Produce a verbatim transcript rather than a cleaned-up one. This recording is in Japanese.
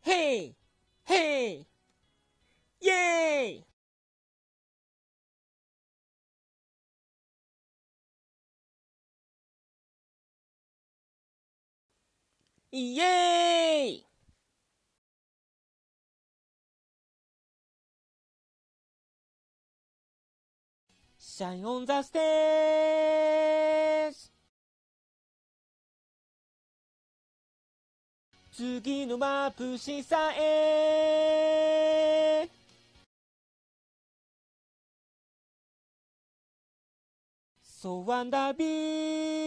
ヘイヘイイエーイイエーイシャインオンザステージ次の眩しさへSo wonder be